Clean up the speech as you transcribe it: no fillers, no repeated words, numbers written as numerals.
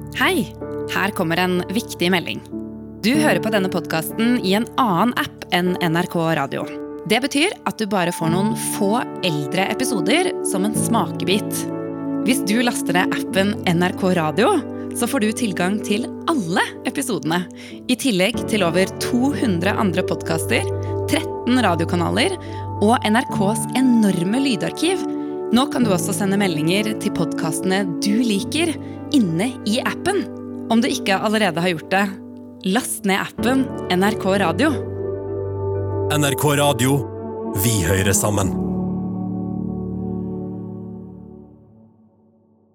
Hei, her kommer en viktig melding. Du hører på denne podcasten i en annen app enn NRK Radio. Det betyr at du bare får noen få eldre episoder som en smakebit. Hvis du laster ned appen NRK Radio, så får du tilgang til alle episodene, i tillegg til over 200 andre podcaster, 13 radiokanaler og NRKs enorme lydarkiv. Nå kan du også sende meldinger til podcastene du liker inne i appen. Om du ikke allerede har gjort det, last ned appen NRK Radio. NRK Radio, vi hører sammen.